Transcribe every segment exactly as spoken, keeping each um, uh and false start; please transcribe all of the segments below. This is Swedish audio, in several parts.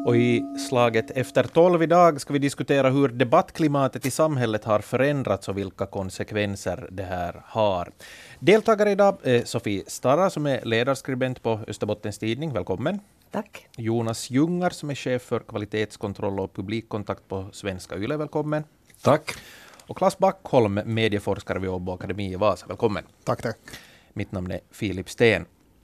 Och i slaget efter tolv idag ska vi diskutera hur debattklimatet i samhället har förändrats och vilka konsekvenser det här har. Deltagare idag är Sofie Starra som är ledarskribent på Österbottens tidning. Välkommen. Tack. Jonas Jungar som är chef för kvalitetskontroll och publikkontakt på Svenska Yle. Välkommen. Tack. Och Claes Backholm, medieforskare vid Åbo Akademi i Vasa. Välkommen. Tack, tack. Mitt namn är Filip Sten.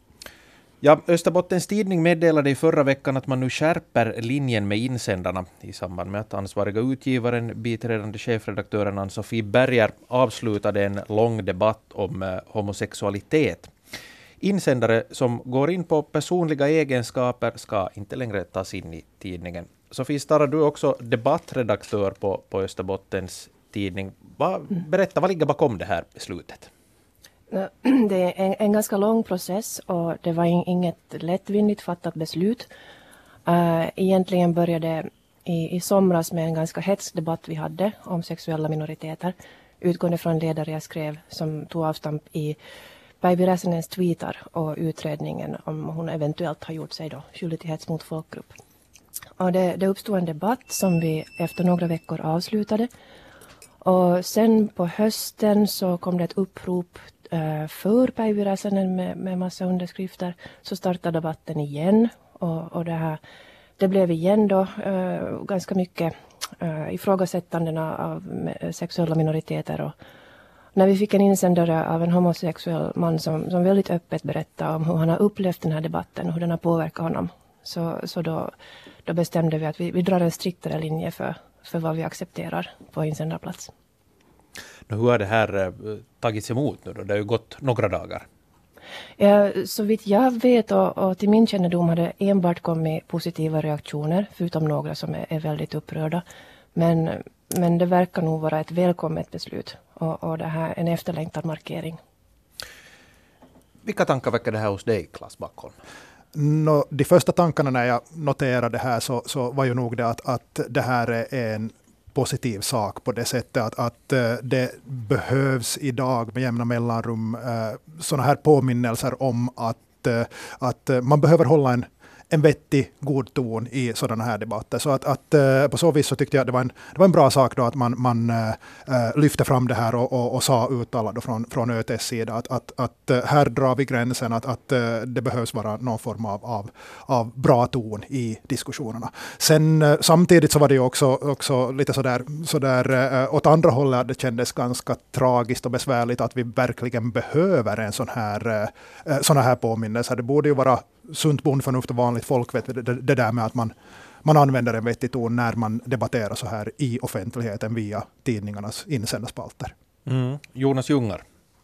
Ja, Österbottens tidning meddelade i förra veckan att man nu skärper linjen med insändarna i samband med att ansvariga utgivaren, biträdande chefredaktören Ann-Sofie Berger, avslutade en lång debatt om eh, homosexualitet. Insändare som går in på personliga egenskaper ska inte längre tas in i tidningen. Sofie Starra, du är också debattredaktör på, på Österbottens tidning. Va, berätta, vad ligger bakom det här beslutet? Det är en, en ganska lång process och det var in, inget lättvindigt fattat beslut. Uh, egentligen började i, i somras med en ganska hets debatt vi hade om sexuella minoriteter. Utgående från ledare jag skrev som tog avstamp i Päivi Räsänens tweetar och utredningen om hon eventuellt har gjort sig då skyldig till hets mot folkgrupp. Och det, det uppstod en debatt som vi efter några veckor avslutade. Och sen på hösten så kom det ett upprop för Päivi Räsänen med, med massa underskrifter. Så startade debatten igen och, och det, här, det blev igen då uh, ganska mycket uh, ifrågasättanden av sexuella minoriteter. Och när vi fick en insändare av en homosexuell man som, som väldigt öppet berättade om hur han har upplevt den här debatten och hur den har påverkat honom, så, så då, då bestämde vi att vi, vi drar en striktare linje för, för vad vi accepterar på insändarplats. Hur har det här eh, tagits emot nu då? Det har ju gått några dagar. Ja, så vitt jag vet och, och till min kännedom har det enbart kommit positiva reaktioner, förutom några som är, är väldigt upprörda. Men, men det verkar nog vara ett välkommet beslut och, och det här en efterlängtad markering. Vilka tankar väcker det här hos dig, Claes Backholm? No, de första tankarna när jag noterade det här så, så var ju nog det att, att det här är en positiv sak på det sättet att, att uh, det behövs idag med jämna mellanrum uh, sådana här påminnelser om att, uh, att uh, man behöver hålla en, en vettig, god ton i sådana här debatter. Så att, att uh, på så vis så tyckte jag att det var en, det var en bra sak då att man, man uh, lyfte fram det här och, och, och sa uttalat från, från ÖTs sida att, att, att uh, här drar vi gränsen att, att uh, det behövs vara någon form av, av, av bra ton i diskussionerna. Sen uh, samtidigt så var det ju också, också lite sådär, sådär uh, åt andra hållet att det kändes ganska tragiskt och besvärligt att vi verkligen behöver en sån här, uh, såna här påminnelser. Det borde ju vara sunt bondförnuft och vanligt folk vet det, det där med att man, man använder en vettig ton när man debatterar så här i offentligheten via tidningarnas insändarspalter. Mm. Jonas Jungar.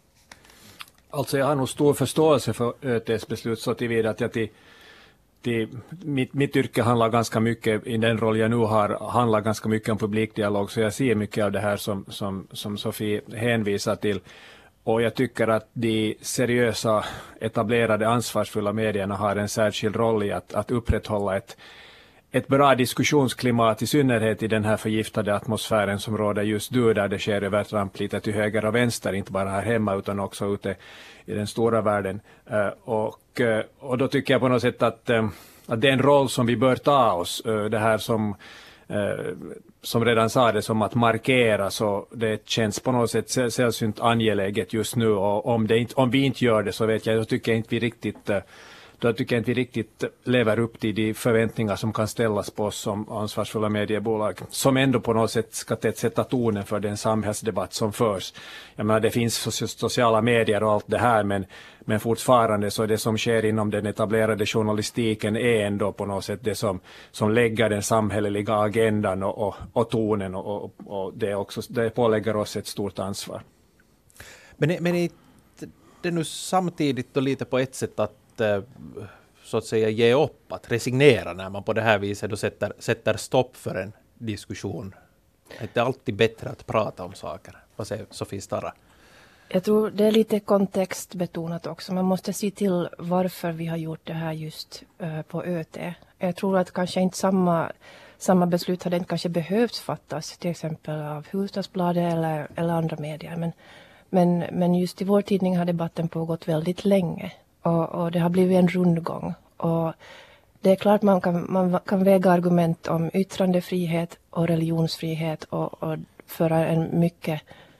Alltså jag har nog stor förståelse för ÖTs beslut så tillvida att jag till, till mitt, mitt yrke handlar ganska mycket, i den roll jag nu har, handlar ganska mycket om publikdialog, så jag ser mycket av det här som, som, som Sofie hänvisar till. Och jag tycker att de seriösa, etablerade, ansvarsfulla medierna har en särskild roll i att, att upprätthålla ett, ett bra diskussionsklimat, i synnerhet i den här förgiftade atmosfären som råder just nu, där det sker övertramp lite till höger och vänster, inte bara här hemma utan också ute i den stora världen. Uh, och, uh, och då tycker jag på något sätt att, uh, att det är en roll som vi bör ta oss, uh, det här som Uh, som redan sa det, som att markera, så det känns på något sätt sällsynt angeläget just nu, och om, det inte, om vi inte gör det så vet jag, då tycker jag inte vi riktigt uh, då tycker jag inte vi riktigt lever upp till de förväntningar som kan ställas på oss som ansvarsfulla mediebolag, som ändå på något sätt ska sätta tonen för den samhällsdebatt som förs. Jag menar, det finns sociala medier och allt det här, men, men fortfarande så är det som sker inom den etablerade journalistiken är ändå på något sätt det som, som lägger den samhälleliga agendan och, och, och tonen, och, och, och det, också, det pålägger oss ett stort ansvar. Men, men det är nu samtidigt och lite på ett sätt att så att säga ge upp, att resignera när man på det här viset då sätter, sätter stopp för en diskussion. Det är alltid bättre att prata om saker. Vad säger Sofie Starra? Jag tror det är lite kontextbetonat också. Man måste se till varför vi har gjort det här just uh, på ÖT. Jag tror att kanske inte samma, samma beslut hade inte kanske behövt fattas, till exempel av Hufvudstadsbladet eller, eller andra medier. Men, men, men just i vår tidning har debatten pågått väldigt länge. Och, och det har blivit en rundgång. Och det är klart man kan, man kan väga argument om yttrandefrihet och religionsfrihet och, och föra en mycket,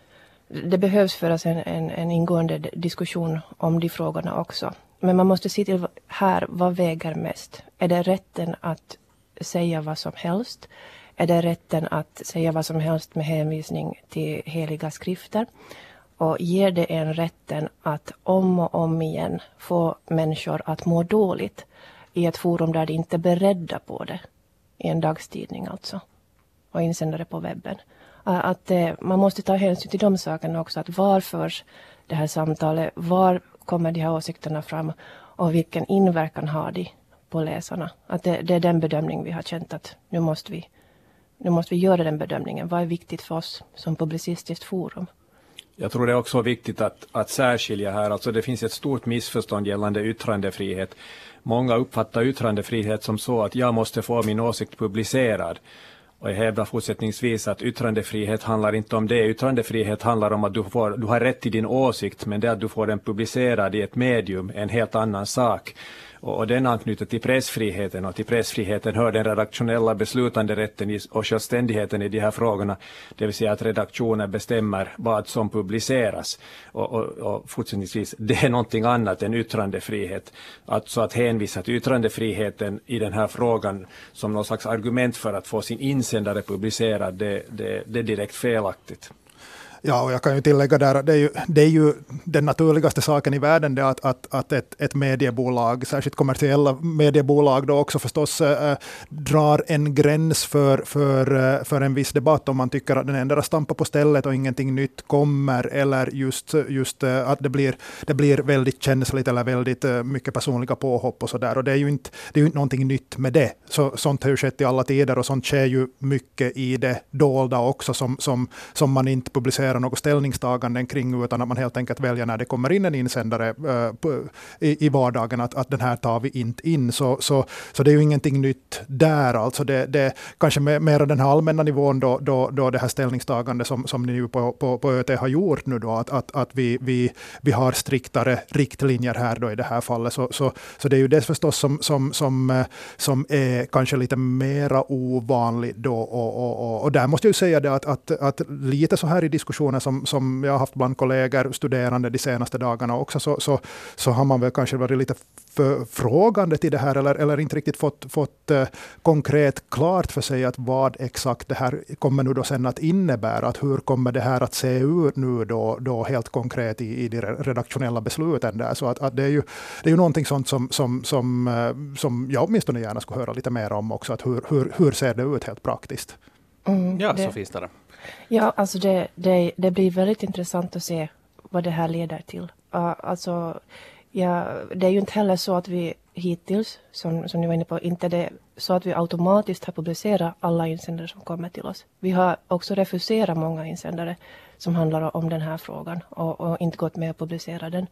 det behövs föras en, en, en ingående diskussion om de frågorna också. Men man måste se till här, vad väger mest? Är det rätten att säga vad som helst? Är det rätten att säga vad som helst med hänvisning till heliga skrifter? Och ger det en rätten att om och om igen få människor att må dåligt i ett forum där de inte är beredda på det, i en dagstidning alltså, och insändare på webben. Att eh, man måste ta hänsyn till de sakerna också, att var förs det här samtalet, var kommer de här åsikterna fram och vilken inverkan har de på läsarna. Att det, det är den bedömning vi har känt att nu måste vi, nu måste vi göra den bedömningen. Vad är viktigt för oss som publicistiskt forum? Jag tror det är också viktigt att, att särskilja här. Alltså det finns ett stort missförstånd gällande yttrandefrihet. Många uppfattar yttrandefrihet som så att jag måste få min åsikt publicerad. Och jag hävdar fortsättningsvis att yttrandefrihet handlar inte om det. Yttrandefrihet handlar om att du, får, du har rätt till din åsikt, men det att du får den publicerad i ett medium är en helt annan sak. Och, och den anknyter till pressfriheten, och till pressfriheten hör den redaktionella beslutanderätten i, och självständigheten i de här frågorna. Det vill säga att redaktionen bestämmer vad som publiceras. Och, och, och fortsättningsvis, det är någonting annat än yttrandefrihet. Alltså att hänvisa till yttrandefriheten i den här frågan som någon slags argument för att få sin insändare publicerad, det, det, det är direkt felaktigt. Ja, och jag kan ju tillägga där, det är ju, det är ju den naturligaste saken i världen det att, att, att ett, ett mediebolag, särskilt kommersiella mediebolag då också förstås äh, drar en gräns för, för, äh, för en viss debatt om man tycker att den ändrar stampar på stället och ingenting nytt kommer, eller just, just äh, att det blir, det blir väldigt känsligt eller väldigt äh, mycket personliga påhopp och sådär. Och det är ju inte, det är ju inte någonting nytt med det. Så, sånt har ju skett i alla tider och sånt sker ju mycket i det dolda också som, som, som man inte publicerar något ställningstaganden kring, utan att man helt enkelt väljer när det kommer in en insändare uh, på, i, i vardagen att, att den här tar vi inte in. Så, så, så det är ju ingenting nytt där. Alltså det, det kanske mer den här allmänna nivån då, då, då det här ställningstagandet som, som ni ju på, på, på ÖT har gjort nu då, att, att, att vi, vi, vi har striktare riktlinjer här då i det här fallet. Så, så, så det är ju det förstås som, som, som, som är kanske lite mera ovanligt då. Och, och, och, och där måste jag ju säga det att, att, att lite så här i diskussioner som, som jag har haft bland kollegor, studerande de senaste dagarna också, så, så, så har man väl kanske varit lite frågande till det här, eller, eller inte riktigt fått, fått uh, konkret klart för sig att vad exakt det här kommer nu då sen att innebära, att hur kommer det här att se ut nu då, då helt konkret i, i de redaktionella besluten där. Så att, att det är ju det är ju någonting sånt som, som, som, uh, som jag åtminstone gärna skulle höra lite mer om också, att hur, hur, hur ser det ut helt praktiskt? Mm, ja, det... Sofie Stara. Ja, alltså det, det, det blir väldigt intressant att se vad det här leder till. Uh, alltså, ja, det är ju inte heller så att vi hittills, som, som ni var inne på, inte det så att vi automatiskt har publicerat alla insändare som kommer till oss. Vi har också refuserat många insändare som handlar om den här frågan och, och inte gått med att publicera den.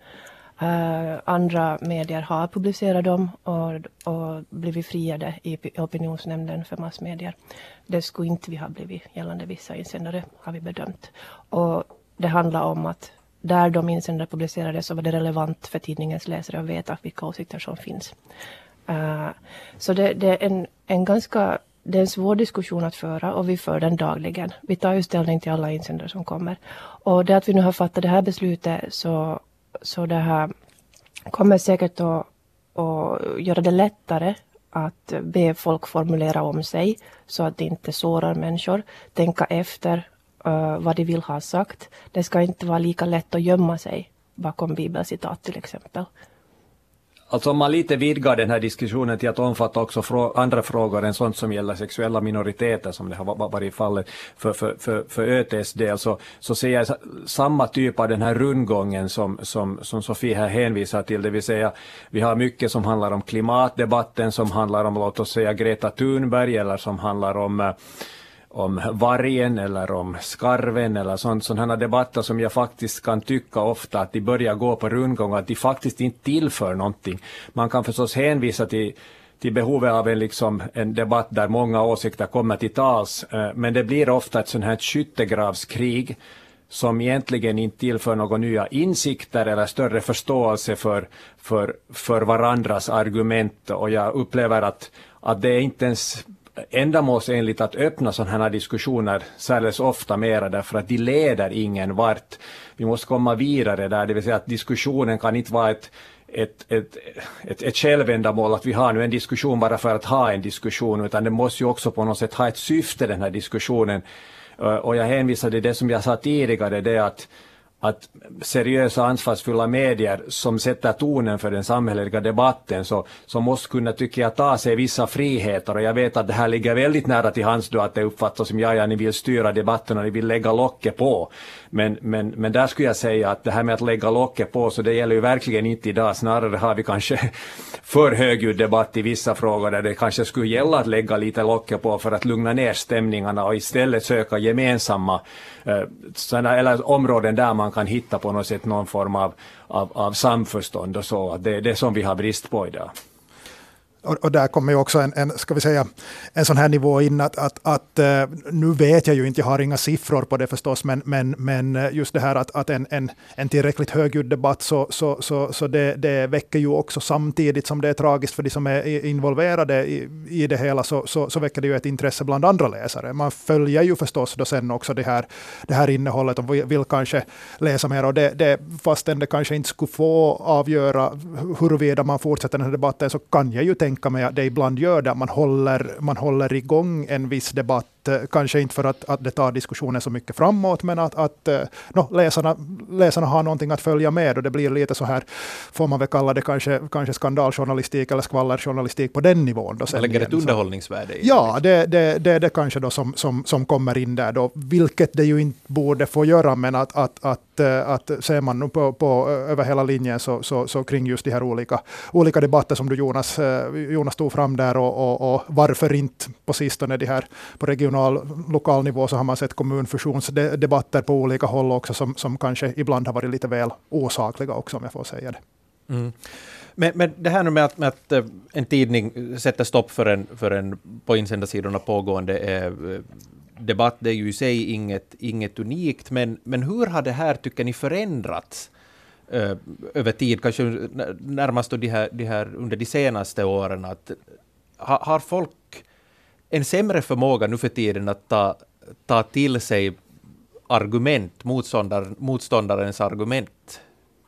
Uh, andra medier har publicerat dem och, och blivit friade i opinionsnämnden för massmedier. Det skulle inte vi ha blivit gällande vissa insändare, har vi bedömt. Och det handlar om att där de insändare publicerades så var det relevant för tidningens läsare att veta vilka åsikter som finns. Uh, så det, det är en, en ganska det är en svår diskussion att föra, och vi för den dagligen. Vi tar ju ställning till alla insändare som kommer. Och det att vi nu har fattat det här beslutet, så Så det här kommer säkert att, att göra det lättare att be folk formulera om sig så att det inte sårar människor. Tänka efter uh, vad de vill ha sagt. Det ska inte vara lika lätt att gömma sig bakom bibelcitat till exempel. Alltså om man lite vidgar den här diskussionen till att omfatta också frå- andra frågor än sånt som gäller sexuella minoriteter, som det har varit fallet för, för, för, för ÖTs del, så, så ser jag samma typ av den här rundgången som, som, som Sofie här hänvisar till. Det vill säga, vi har mycket som handlar om klimatdebatten, som handlar om, låt oss säga, Greta Thunberg, eller som handlar om om vargen eller om skarven eller sånt, sådana debatter som jag faktiskt kan tycka ofta att de börjar gå på rundgång, att de faktiskt inte tillför någonting. Man kan förstås hänvisa till, till behovet av en, liksom, en debatt där många åsikter kommer till tals, men det blir ofta ett sånt här skyttegravskrig som egentligen inte tillför några nya insikter eller större förståelse för, för, för varandras argument. Och jag upplever att, att det är inte ens ändamålsenligt att öppna sådana här diskussioner särskilt ofta mera, därför att de leder ingen vart. Vi måste komma vidare där, det vill säga att diskussionen kan inte vara ett Ett, ett, ett, ett självändamål att vi har nu en diskussion bara för att ha en diskussion, utan det måste ju också på något sätt ha ett syfte, den här diskussionen. Och jag hänvisade till det som jag sa tidigare, det är att, att seriösa ansvarsfulla medier som sätter tonen för den samhälleliga debatten så, så måste kunna, tycker jag, ta sig vissa friheter. Och jag vet att det här ligger väldigt nära till hands då, att det uppfattas som ja, ja, ni vill styra debatten och ni vill lägga locket på. Men, men, men där skulle jag säga att det här med att lägga locket på, så det gäller ju verkligen inte idag. Snarare har vi kanske för högljudd debatt i vissa frågor där det kanske skulle gälla att lägga lite locket på för att lugna ner stämningarna och istället söka gemensamma eh, sådana, eller områden där man kan hitta på något sätt någon form av, av, av samförstånd och så. Det, det är som vi har brist på idag. Och, och där kommer ju också en, en, ska vi säga, en sån här nivå in att, att, att uh, nu vet jag ju inte, jag har inga siffror på det förstås, men, men, men just det här att, att en, en, en tillräckligt högljudd debatt så, så, så, så det, det väcker ju också, samtidigt som det är tragiskt för de som är involverade i, i det hela, så, så, så väcker det ju ett intresse bland andra läsare. Man följer ju förstås då sen också det här, det här innehållet och vill, vill kanske läsa mer, och det, det, fastän det kanske inte skulle få avgöra huruvida man fortsätter den här debatten, så kan jag ju tänka mig att det ibland gör det. Man håller, man håller igång en viss debatt, kanske inte för att, att det tar diskussionen så mycket framåt, men att, att no, läsarna, läsarna har någonting att följa med, och det blir lite så här, får man väl kalla det kanske, kanske skandaljournalistik eller skvallerjournalistik på den nivån. Då man lägger ett underhållningsvärde i. Ja, det, det, det, det kanske då som, som, som kommer in där då, vilket det ju inte borde få göra, men att, att, att, att ser man nu på, på över hela linjen så, så, så kring just de här olika, olika debatter som du Jonas, Jonas tog fram där, och, och, och varför inte på sistone de här på regional, lokal nivå, så har man sett kommunfusionsdebatter på olika håll också som, som kanske ibland har varit lite väl osakliga också, om jag får säga det. Mm. Men, men det här nu med att, med att en tidning sätter stopp för en, för en på insändarsidorna pågående eh, debatt, det är ju i sig inget, inget unikt, men, men hur har det här, tycker ni, förändrats eh, över tid, kanske närmast då de här, de här under de senaste åren? Att, ha, har folk en sämre förmåga nu för tiden att ta, ta till sig argument, motståndar, motståndarens argument?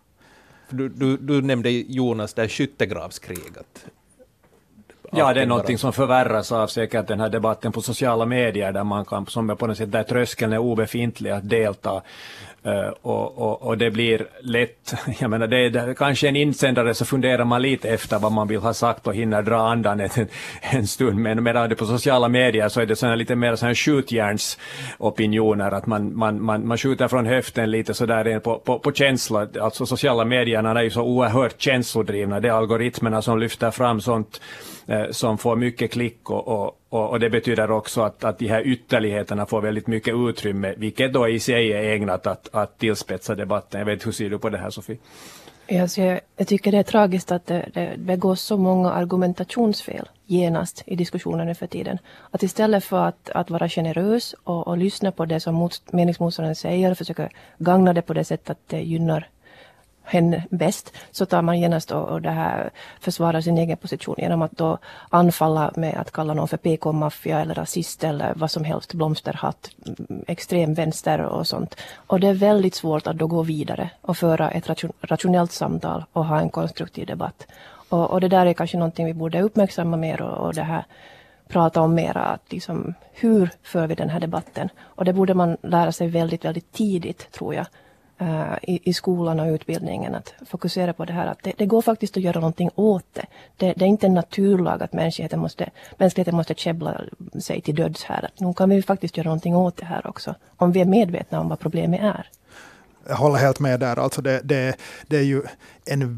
Du, du, du nämnde, Jonas, det skyttegravskriget. Ja, det är någonting som förvärras av säkert den här debatten på sociala medier, där man kan, som är på något sätt, där tröskeln är obefintlig att delta. Uh, och, och, och det blir lätt, jag menar, det är, det, kanske en insändare så funderar man lite efter vad man vill ha sagt och hinner dra andan en, en stund, men medan det på sociala medier så är det såna lite mer såna skjutjärnsopinioner, att man, man, man, man skjuter från höften lite sådär på, på, på känsla. Alltså sociala medierna är ju så oerhört känslodrivna, det är algoritmerna som lyfter fram sånt eh, som får mycket klick, och, och Och, och det betyder också att, att de här ytterligheterna får väldigt mycket utrymme, vilket då i sig är ägnat att, att tillspetsa debatten. Jag vet, hur ser du på det här, Sofie? Ja, så jag, jag tycker det är tragiskt att det, det begås så många argumentationsfel genast i diskussionen nu för tiden. Att istället för att, att vara generös och, och lyssna på det som mot, meningsmotståndaren säger och försöka gagna det på det sättet att det gynnar henne bäst, så tar man genast och, och det här försvarar sin egen position genom att då anfalla med att kalla någon för P K-maffia eller rasist eller vad som helst, blomsterhatt, extremvänster och sånt. Och det är väldigt svårt att då gå vidare och föra ett ration, rationellt samtal och ha en konstruktiv debatt. Och, och det där är kanske någonting vi borde uppmärksamma mer, och, och det här prata om mera, att liksom, hur för vi den här debatten? Och det borde man lära sig väldigt, väldigt tidigt, tror jag. I, i skolan och utbildningen, att fokusera på det här, att det, det går faktiskt att göra någonting åt det. Det, det är inte en naturlag att mänskligheten måste, mänskligheten måste käbbla sig till döds här. Att nu kan vi faktiskt göra någonting åt det här också, om vi är medvetna om vad problemet är. Jag håller helt med där. Alltså det, det, det är ju en vettig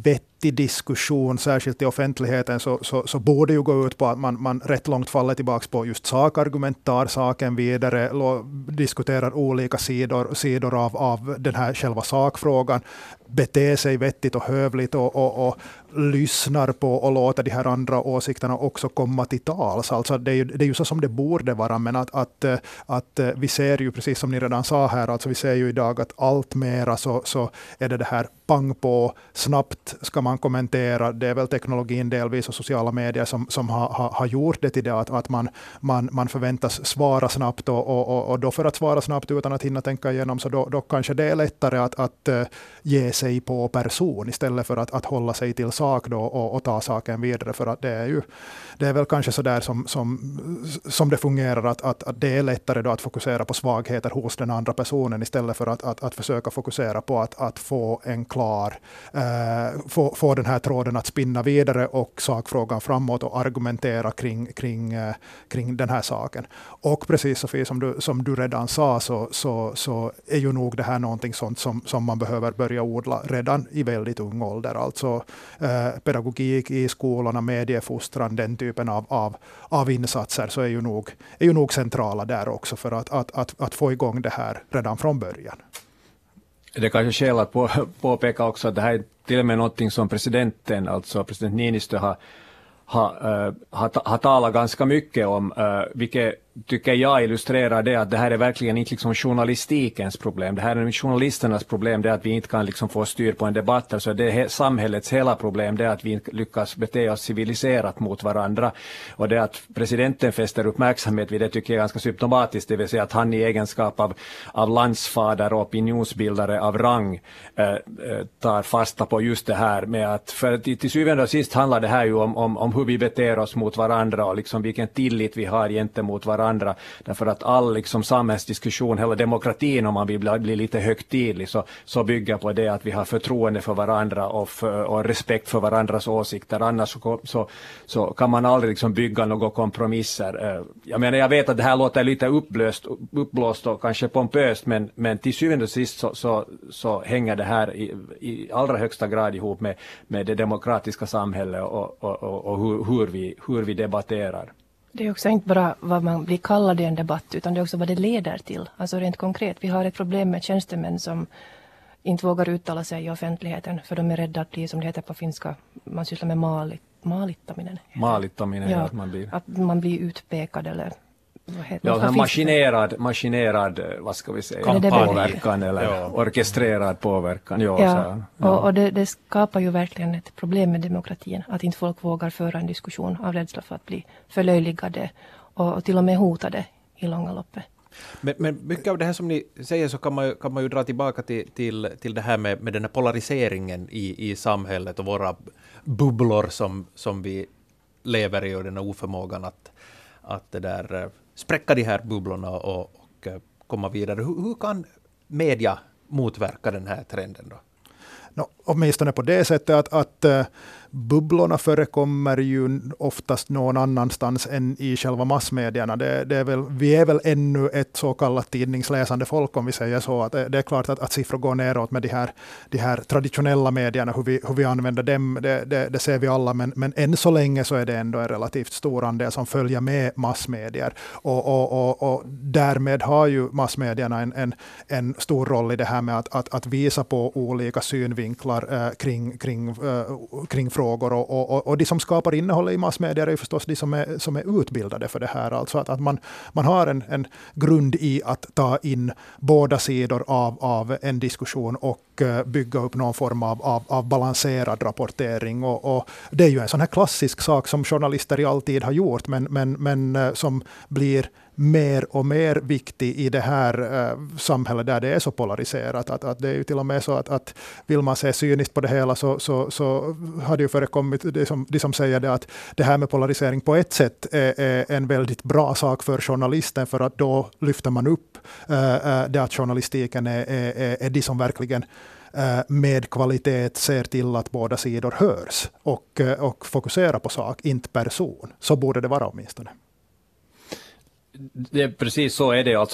vettig diskussion, särskilt i offentligheten, så, så, så borde ju gå ut på att man, man rätt långt faller tillbaka på just sakargument, tar saken vidare, lo, diskuterar olika sidor, sidor av, av den här själva sakfrågan, beter sig vettigt och hövligt och, och, och lyssnar på och låter de här andra åsikterna också komma till tals. Alltså det är ju, det är ju så som det borde vara, men att, att, att vi ser ju, precis som ni redan sa här, alltså vi ser ju idag att allt mera så, så är det det här pang på, snabbt ska man kommentera. Det är väl teknologin delvis och sociala medier som, som har, har, har gjort det till det, att, att man, man, man förväntas svara snabbt och, och, och då för att svara snabbt utan att hinna tänka igenom, så då, då kanske det är lättare att, att uh, ge sig på person istället för att, att hålla sig till sak då och, och ta saken vidare, för att det är ju det är väl kanske så där som, som, som det fungerar, att, att, att det är lättare då att fokusera på svagheter hos den andra personen istället för att, att, att försöka fokusera på att, att få en klar, eh, få, få den här tråden att spinna vidare och sakfrågan framåt och argumentera kring, kring, eh, kring den här saken. Och precis Sofie, som du, som du redan sa, så, så, så är ju nog det här någonting sånt som, som man behöver börja odla redan i väldigt ung ålder. Alltså eh, pedagogik i skolorna, mediefostran, den typen av, av, av insatser, så är ju nog, är ju nog centrala där också för att, att, att, att få igång det här redan från början. Det är kanske skäl att på, påpeka också att det här är till och med någonting som presidenten, alltså president Niinistö, har, har, uh, har, har talat ganska mycket om, uh, vilket tycker jag illustrerar det, att det här är verkligen inte liksom journalistikens problem. Det här är journalisternas problem, det är att vi inte kan liksom få styr på en debatt. Alltså det är samhällets hela problem, det är att vi inte lyckas bete oss civiliserat mot varandra. Och det att presidenten fäster uppmärksamhet vid det tycker jag är ganska symptomatiskt, det vill säga att han i egenskap av, av landsfader och opinionsbildare av rang eh, tar fasta på just det här med att, för till, till syvende och sist handlar det här ju om, om, om hur vi beter oss mot varandra och liksom vilken tillit vi har gentemot varandra. Andra, därför att all liksom samhällsdiskussion, hela demokratin, om man vill bli, bli lite högtidlig, så, så bygger på det att vi har förtroende för varandra och, för, och respekt för varandras åsikter. Annars så, så, så kan man aldrig liksom bygga några kompromisser. Jag menar, jag vet att det här låter lite upplöst, uppblåst och kanske pompöst, men, men till syvende och sist så, så, så hänger det här i, i allra högsta grad ihop med, med det demokratiska samhället och, och, och, och hur, hur, vi, hur vi debatterar. Det är också inte bara vad man blir kallad i en debatt, utan det är också vad det leder till. Alltså rent konkret, vi har ett problem med tjänstemän som inte vågar uttala sig i offentligheten för de är rädda att bli, som det heter på finska, man sysslar med malit, malittaminen. Malittaminen, ja, att man blir... Att man blir utpekad eller... Vad heter, ja, en maskinerad, maskinerad, vad ska vi säga, kampanj. Påverkan eller ja. orkestrerad påverkan. Ja, ja. Så, ja. Och, och det, det skapar ju verkligen ett problem med demokratin, att inte folk vågar föra en diskussion av rädsla för att bli förlöjligade och, och till och med hotade i långa loppet. Men, men mycket av det här som ni säger så kan man ju, kan man ju dra tillbaka till, till, till det här med, med den här polariseringen i, i samhället och våra bubblor som, som vi lever i och den här oförmågan att, att det där spräcka de här bubblorna och, och komma vidare. Hur, hur kan media motverka den här trenden då? No, åtminstone på det sättet att, att uh, bubblorna förekommer ju oftast någon annanstans än i själva massmedierna. Det, det är väl, vi är väl ännu ett så kallat tidningsläsande folk, om vi säger så. Att det, det är klart att, att siffror går neråt med de här, de här traditionella medierna, hur vi, hur vi använder dem, det, det, det ser vi alla. Men, men än så länge så är det ändå en relativt stor andel som följer med massmedier. Och, och, och, och därmed har ju massmedierna en, en, en stor roll i det här med att, att, att visa på olika synvinklar eh, kring, kring, eh, kring frågor. Och, och, och de som skapar innehåll i massmedier är ju förstås de som är, som är utbildade för det här. Alltså att, att man, man har en, en grund i att ta in båda sidor av, av en diskussion och uh, bygga upp någon form av, av, av balanserad rapportering. Och, och det är ju en sån här klassisk sak som journalister alltid har gjort, men, men, men uh, som blir mer och mer viktig i det här uh, samhället där det är så polariserat. Att, att det är ju till och med så att, att vill man se cyniskt på det hela så, så, så har det ju förekommit det som, de som säger det att det här med polarisering på ett sätt är, är en väldigt bra sak för journalisten, för att då lyfter man upp uh, uh, det att journalistiken är, är, är de som verkligen uh, med kvalitet ser till att båda sidor hörs och, uh, och fokuserar på sak, inte person. Så borde det vara åtminstone. Det, precis så är det. Alltså,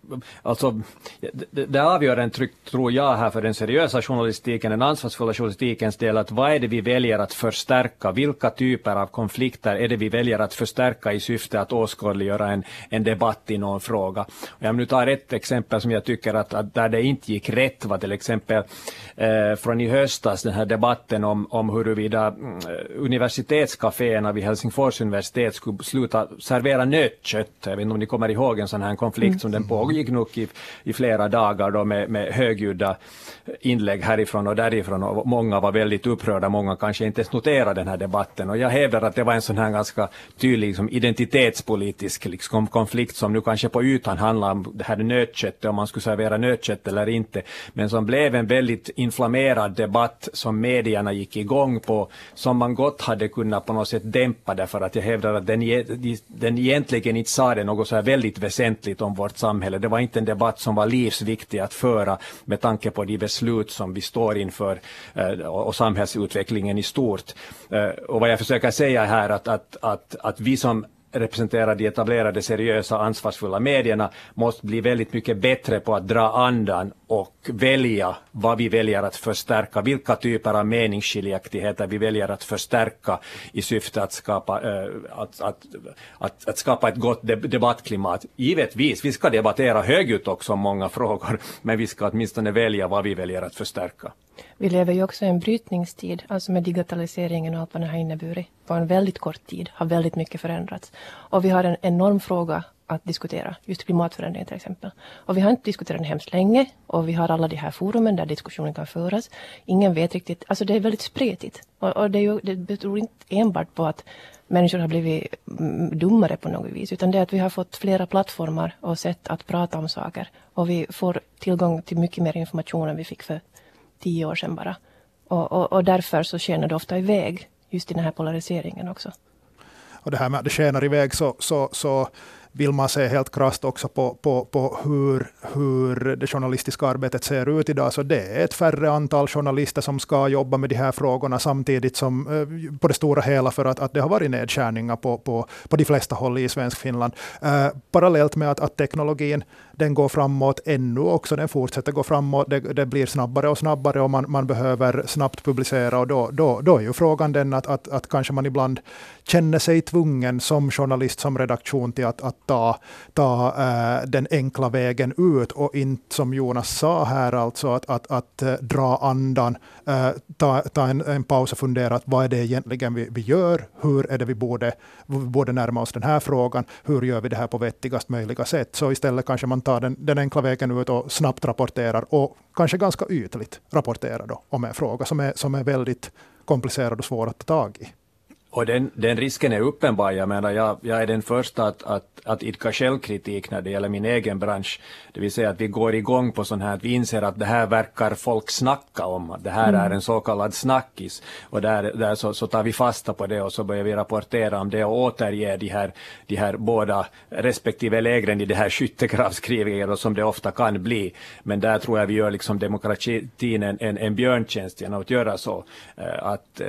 alltså, det, det avgörande tryck, tror jag här för den seriösa journalistiken, den ansvarsfulla journalistikens del, att vad är det vi väljer att förstärka, vilka typer av konflikter är det vi väljer att förstärka i syfte att åskådliggöra en, en debatt i någon fråga. Och jag nu tar ett exempel som jag tycker att, att där det inte gick rätt var till exempel eh, från i höstas, den här debatten om, om huruvida mm, universitetskaféerna vid Helsingfors universitet skulle sluta servera nötkött. Jag vet inte om ni kommer ihåg en sån här konflikt mm. som den pågick nog i, i flera dagar då med, med högljudda inlägg härifrån och därifrån, och många var väldigt upprörda, många kanske inte ens noterade den här debatten, och jag hävdar att det var en sån här ganska tydlig liksom, identitetspolitisk liksom, konflikt som nu kanske på ytan handlar om det här nötköttet, om man skulle servera nötkött eller inte, men som blev en väldigt inflammerad debatt som medierna gick igång på, som man gott hade kunnat på något sätt dämpa, därför att jag hävdar att den, den egentligen inte sa det något så här väldigt väsentligt om vårt samhälle. Det var inte en debatt som var livsviktig att föra med tanke på de beslut som vi står inför eh, och samhällsutvecklingen i stort. Eh, och vad jag försöker säga här att, att, att, att vi som representerar de etablerade, seriösa, ansvarsfulla medierna måste bli väldigt mycket bättre på att dra andan och välja vad vi väljer att förstärka, vilka typer av meningsskiljaktigheter vi väljer att förstärka i syfte att skapa, äh, att, att, att, att skapa ett gott debattklimat. Givetvis, vi ska debattera högljutt också om många frågor, men vi ska åtminstone välja vad vi väljer att förstärka. Vi lever ju också i en brytningstid, alltså med digitaliseringen och allt vad det har inneburit. På en väldigt kort tid har väldigt mycket förändrats. Och vi har en enorm fråga att diskutera, just klimatförändringen till exempel. Och vi har inte diskuterat den hemskt länge, och vi har alla de här forumen där diskussionen kan föras. Ingen vet riktigt, alltså det är väldigt spretigt. Och, och det, är ju, det beror inte enbart på att människor har blivit dummare på något vis, utan det är att vi har fått flera plattformar och sätt att prata om saker. Och vi får tillgång till mycket mer information än vi fick för tio år sedan bara. Och, och, och därför så skenar det ofta iväg just i den här polariseringen också. Och det här med att det skenar iväg så, så, så vill man se helt krasst också på, på, på hur, hur det journalistiska arbetet ser ut idag. Så det är ett färre antal journalister som ska jobba med de här frågorna samtidigt som eh, på det stora hela, för att, att det har varit nedskärningar på, på, på de flesta håll i svensk Finland. Eh, parallellt med att, att teknologin den går framåt ännu också, den fortsätter gå framåt, det, det blir snabbare och snabbare och man, man behöver snabbt publicera, och då, då, då är ju frågan den att, att, att kanske man ibland känner sig tvungen som journalist, som redaktion till att, att ta, ta äh, den enkla vägen ut och inte som Jonas sa här, alltså att, att, att äh, dra andan, äh, ta, ta en, en paus och fundera att vad är det egentligen vi, vi gör, hur är det vi borde, vi borde närma oss den här frågan, hur gör vi det här på vettigast möjliga sätt. Så istället kanske man tar den, den enkla vägen ut och snabbt rapporterar, och kanske ganska ytligt rapporterar då om en fråga som är, som är väldigt komplicerad och svår att ta tag i. Och den, den risken är uppenbar. Jag menar, jag, jag är den första att, att, att idka självkritik när det gäller min egen bransch. Det vill säga att vi går igång på sån här, att vi inser att det här verkar folk snacka om. Att det här mm. är en så kallad snackis. Och där, där så, så tar vi fasta på det och så börjar vi rapportera om det och återge de här, de här båda respektive lägren i det här skyttegravskriget som det ofta kan bli. Men där tror jag vi gör liksom demokratin en, en, en björntjänst genom att göra så. Att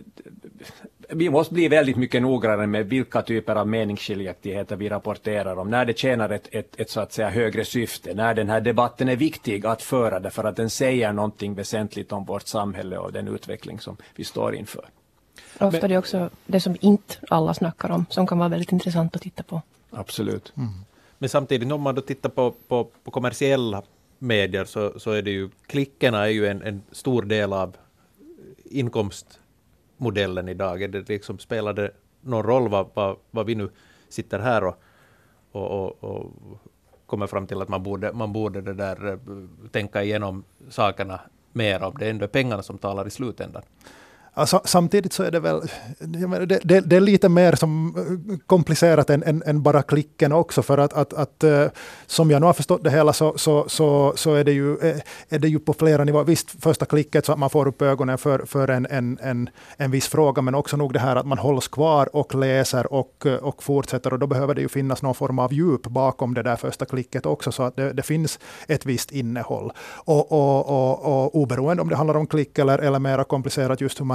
vi måste bli väldigt mycket noggrannare med vilka typer av meningsskiljaktigheter vi rapporterar om. När det tjänar ett, ett, ett så att säga högre syfte. När den här debatten är viktig att föra därför att den säger någonting väsentligt om vårt samhälle och den utveckling som vi står inför. Ofta är det också det som inte alla snackar om som kan vara väldigt intressant att titta på. Absolut. Mm. Men samtidigt om man då tittar på, på, på kommersiella medier så, så är det ju, klickerna är ju en, en stor del av inkomst modellen idag. Är det liksom, spelar det någon roll vad, vad, vad vi nu sitter här och, och, och, och kommer fram till att man borde, man borde det där, tänka igenom sakerna mer om det är ändå pengarna som talar i slutändan? Alltså, samtidigt så är det väl det, det, det är lite mer som komplicerat än, än, än bara klicken också, för att, att, att som jag nu har förstått det hela så, så, så, så är, det ju, är det ju på flera nivåer. Visst, första klicket så att man får upp ögonen för, för en, en, en, en viss fråga, men också nog det här att man hålls kvar och läser och, och fortsätter, och då behöver det ju finnas någon form av djup bakom det där första klicket också, så att det, det finns ett visst innehåll. Och, och, och, och oberoende om det handlar om klick eller, eller mer komplicerat just hur man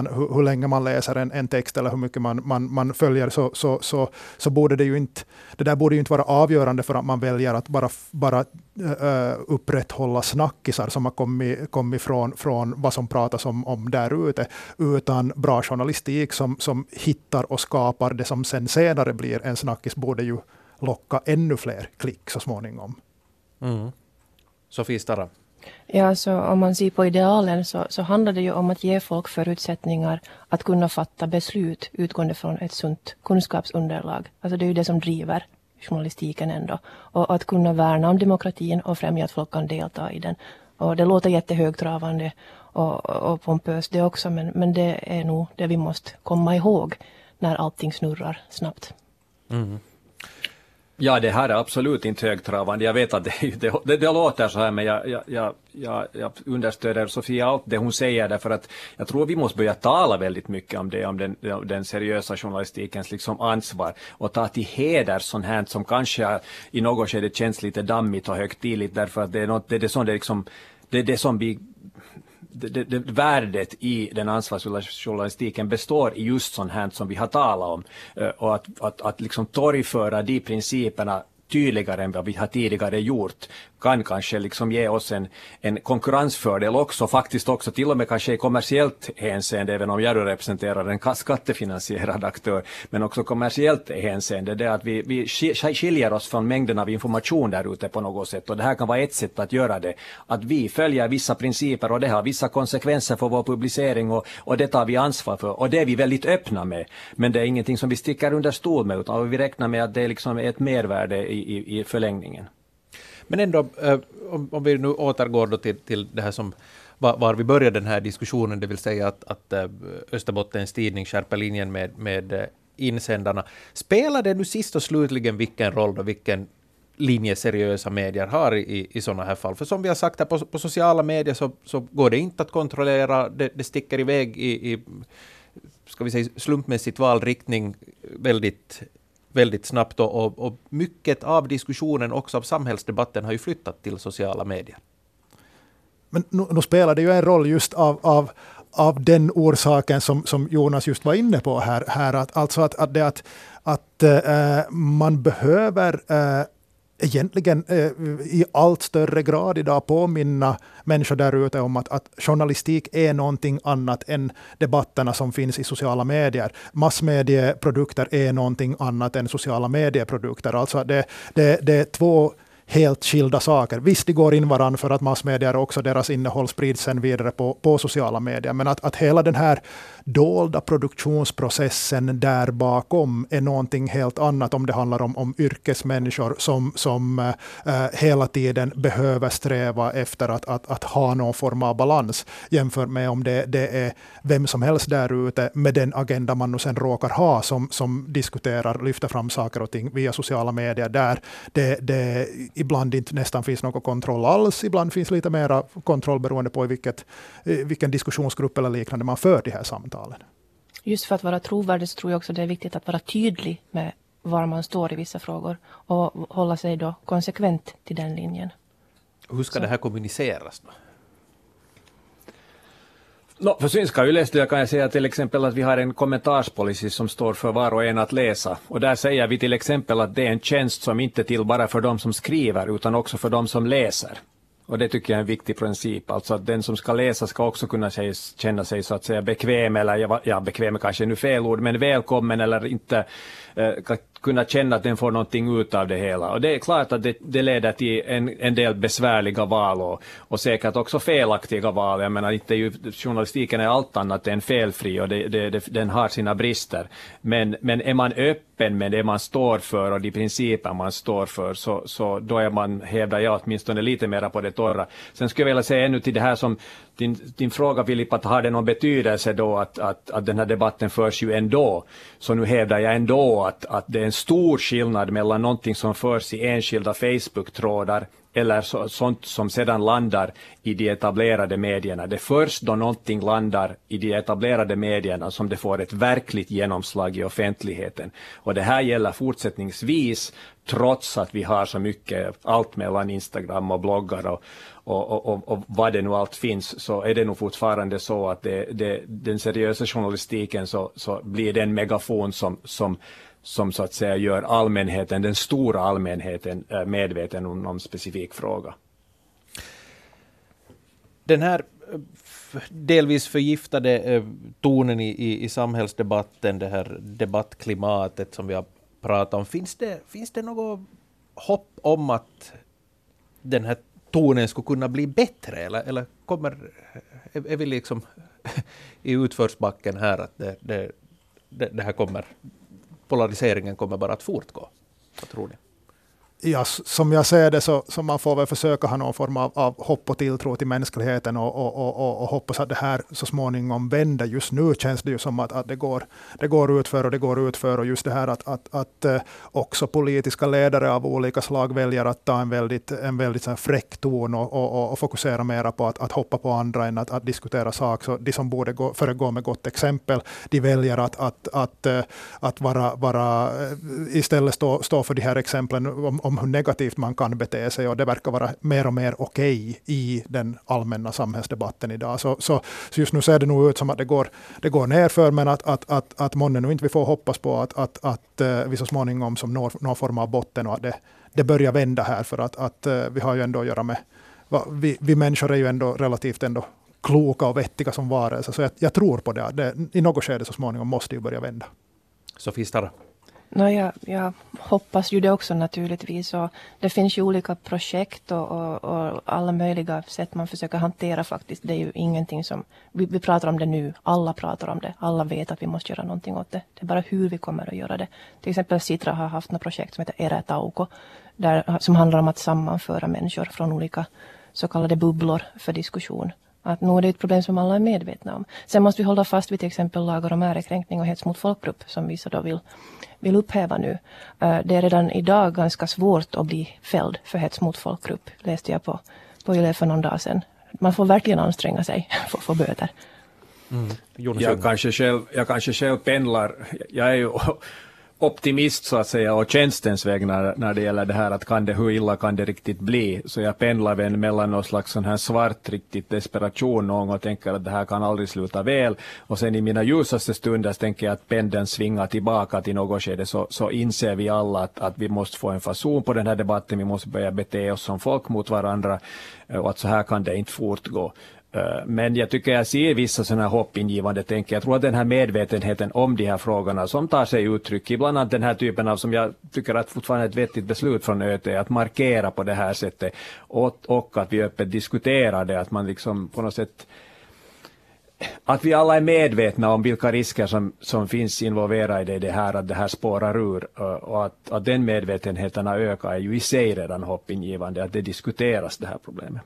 hur, hur länge man läser en, en text eller hur mycket man, man, man följer, så, så, så, så borde det ju inte, det där borde ju inte vara avgörande för att man väljer att bara, bara uh, upprätthålla snackisar som har kommit, kommit från, från vad som pratas om, om där ute, utan bra journalistik som, som hittar och skapar det som sen senare blir en snackis borde ju locka ännu fler klick så småningom. Mm. Sofie Starra. Ja, så om man ser på idealen så, så handlar det ju om att ge folk förutsättningar att kunna fatta beslut utgående från ett sunt kunskapsunderlag. Alltså det är ju det som driver journalistiken ändå. Och att kunna värna om demokratin och främja att folk kan delta i den. Och det låter jättehögtravande och, och pompöst det också, men, men det är nog det vi måste komma ihåg när allting snurrar snabbt. Mm. Ja, det här är absolut inte högtravande. Jag vet att det, det, det, det låter så här, men jag, jag, jag, jag, jag understöder Sofia allt det hon säger, därför att jag tror vi måste börja tala väldigt mycket om det, om den, den seriösa journalistikens liksom ansvar, och ta till heder sånt här som kanske i något skede känns lite dammigt och högtidligt, därför att det är något, det är det som det liksom, det är det som vi Det, det, det värdet i den ansvarsfulla journalistiken består i just sånt här som vi har talat om, och att, att, att liksom torgföra de principerna tydligare än vad vi har tidigare gjort kan kanske liksom ge oss en, en konkurrensfördel också, faktiskt också till och med kanske i kommersiellt hänseende, även om jag då representerar en skattefinansierad aktör, men också kommersiellt hänseende, det att vi, vi skiljer oss från mängden av information där ute på något sätt, och det här kan vara ett sätt att göra det, att vi följer vissa principer och det har vissa konsekvenser för vår publicering, och, och det tar vi ansvar för, och det är vi väldigt öppna med, men det är ingenting som vi sticker under stol med, utan vi räknar med att det är liksom ett mervärde i, i, i förlängningen. Men ändå, eh, om, om vi nu återgår då till, till det här som var, var vi började den här diskussionen, det vill säga att, att eh, Österbottens tidning skärper linjen med, med eh, insändarna. Spelar det nu sist och slutligen vilken roll då, vilken linje seriösa medier har i, i sådana här fall? För som vi har sagt här, på, på sociala medier så, så går det inte att kontrollera, det, det sticker iväg i, i ska vi säga, slumpmässigt vald riktning väldigt väldigt snabbt, och, och mycket av diskussionen också av samhällsdebatten har ju flyttat till sociala medier. Men nu, nu spelar det ju en roll just av, av, av den orsaken som, som Jonas just var inne på här, här att, alltså att, att, det, att, att äh, man behöver äh, egentligen äh, i allt större grad idag påminna människor där ute om att, att journalistik är någonting annat än debatterna som finns i sociala medier. Massmedieprodukter är någonting annat än sociala medieprodukter. Alltså det, det, det är två helt skilda saker. Visst, det går in varann för att massmedier och också deras innehåll sprids sen vidare på, på sociala medier. Men att, att hela den här dolda produktionsprocessen där bakom är någonting helt annat, om det handlar om, om yrkesmänniskor som, som äh, hela tiden behöver sträva efter att, att, att ha någon form av balans, jämfört med om det, det är vem som helst där ute med den agenda man nu sen råkar ha som, som diskuterar, lyfter fram saker och ting via sociala medier, där det, det ibland inte nästan finns någon kontroll alls, ibland finns lite mera kontroll beroende på i vilket, vilken diskussionsgrupp eller liknande man för de här samtalen. Just för att vara trovärdig så tror jag också det är viktigt att vara tydlig med var man står i vissa frågor och hålla sig då konsekvent till den linjen. Hur ska så. det här kommuniceras då? No, för synska yleisöä kan jag säga till exempel att vi har en kommentarspolicy som står för var och en att läsa. Och där säger vi till exempel att det är en tjänst som inte är till bara för de som skriver utan också för de som läser. Och det tycker jag är en viktig princip. Alltså att den som ska läsa ska också kunna sig, känna sig så att säga bekväm, eller ja, bekväm är kanske nu fel ord, men välkommen eller inte eh, kunna känna att den får någonting ut av det hela. Och det är klart att det, det leder till en, en del besvärliga val och, och säkert också felaktiga val. Jag menar, inte ju, journalistiken är allt annat än felfri och det, det, det, den har sina brister. Men, men är man öppen med det man står för och de principer man står för, så, så då är man, hävdar jag åtminstone lite mer på det torra. Sen skulle jag vilja säga ännu till det här som din, din fråga, Filip, att har det någon betydelse då att, att, att den här debatten förs ju ändå. Så nu hävdar jag ändå att, att det är en stor skillnad mellan någonting som förs i enskilda Facebook-trådar eller så, sånt som sedan landar i de etablerade medierna. Det är först då någonting landar i de etablerade medierna som det får ett verkligt genomslag i offentligheten. Och det här gäller fortsättningsvis, trots att vi har så mycket, allt mellan Instagram och bloggar och, och, och, och vad det nu allt finns, så är det nog fortfarande så att det, det, den seriösa journalistiken så, så blir det en megafon som, som som så att säga gör allmänheten, den stora allmänheten medveten om någon specifik fråga. Den här delvis förgiftade tonen i, i, i samhällsdebatten, det här debattklimatet som vi har pratat om, finns det, finns det något hopp om att den här tonen skulle kunna bli bättre, eller, eller kommer, är, är vi liksom i utförsbacken här att det, det, det, det här kommer, polariseringen kommer bara att fortgå? Vad tror ni? Ja, som jag ser det så, så man får väl försöka ha någon form av, av hopp och tilltro till mänskligheten och, och, och, och, och hoppas att det här så småningom vänder. Just nu känns det ju som att, att det, går, det går utför och det går utför, och just det här att, att, att uh, också politiska ledare av olika slag väljer att ta en väldigt, en väldigt så här fräck ton och, och, och fokusera mera på att, att hoppa på andra än att, att diskutera sak. Så de som borde gå, föregå med gott exempel, de väljer att, att, att, uh, att vara, vara uh, istället stå, stå för de här exemplen om om hur negativt man kan bete sig, och det verkar vara mer och mer okej okay i den allmänna samhällsdebatten idag. Så, så, så just nu ser det nog ut som att det går, det går nerför, men att, att, att, att månne nu inte vi får hoppas på att, att, att vi så småningom som når någon form av botten, och att det, det börjar vända här, för att, att vi har ju ändå att göra med, vi, vi människor är ju ändå relativt ändå kloka och vettiga som varelser, så jag, jag tror på det. det. I något skede så småningom måste det börja vända. Sofie Starra. No, jag, jag hoppas ju det också naturligtvis, och det finns ju olika projekt och, och, och alla möjliga sätt man försöker hantera faktiskt. Det är ju ingenting som, vi, vi pratar om det nu, alla pratar om det, alla vet att vi måste göra någonting åt det. Det är bara hur vi kommer att göra det. Till exempel Sitra har haft något projekt som heter Era Tauko, där, som handlar om att sammanföra människor från olika så kallade bubblor för diskussion. Att nu är det ett problem som alla är medvetna om. Sen måste vi hålla fast vid till exempel lagar om ärekränkning och hets mot folkgrupp, som vissa då vill, vill upphäva nu. Det är redan idag ganska svårt att bli fälld för hets mot folkgrupp, läste jag på, på Yle för någon dag sedan. Man får verkligen anstränga sig för att få böter. Mm. Jag, kanske själv, jag kanske själv pendlar, jag är ju optimist så att säga, och tjänstens vägnar när det gäller det här att kan det, hur illa kan det riktigt bli, så jag pendlar väl mellan någon slags sån här svart riktigt desperation någon och tänker att det här kan aldrig sluta väl, och sen i mina ljusaste stunder tänker jag att pendeln svingar tillbaka till något skede, så, så inser vi alla att, att vi måste få en fason på den här debatten, vi måste börja bete oss som folk mot varandra, och att så här kan det inte fortgå. Men jag tycker jag ser vissa sådana här hoppingivande tänker. Jag tror att den här medvetenheten om de här frågorna som tar sig uttryck i bland annat den här typen av, som jag tycker att fortfarande är ett vettigt beslut från ÖT, att markera på det här sättet, och, och att vi öppet diskuterar det, att man liksom på något sätt, att vi alla är medvetna om vilka risker som, som finns involverade i det här, att det här spårar ur, och att, att den medvetenheten ökar är ju i sig redan hoppingivande, att det diskuteras det här problemet.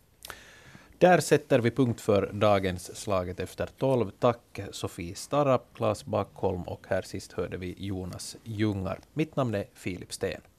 Där sätter vi punkt för dagens Slaget efter tolv. Tack Sofie Starra, Claes Backholm, och här sist hörde vi Jonas Jungar. Mitt namn är Filip Sten.